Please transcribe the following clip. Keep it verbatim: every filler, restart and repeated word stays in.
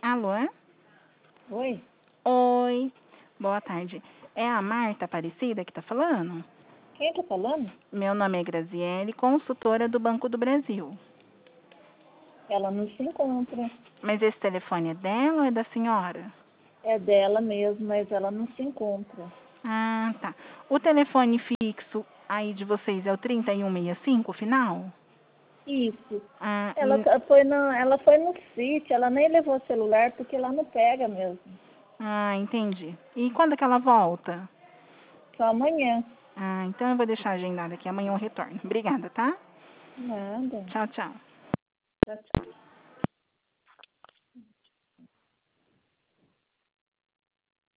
Alô? Oi? Oi, boa tarde. É a Marta Aparecida que tá falando? Quem tá falando? Meu nome é Graziele, consultora do Banco do Brasil. Ela não se encontra. Mas esse telefone é dela ou é da senhora? É dela mesmo, mas ela não se encontra. Ah, tá. O telefone fixo aí de vocês é o trinta e um sessenta e cinco, final? Isso. Ah, Ela e... tá- foi, na, ela foi no sítio, ela nem levou o celular porque lá não pega mesmo. ah, entendi. E quando que ela volta? Só amanhã. Ah, então eu vou deixar agendado aqui. Amanhã eu retorno. Obrigada, tá? Nada. Tchau, tchau. Tchau, tchau.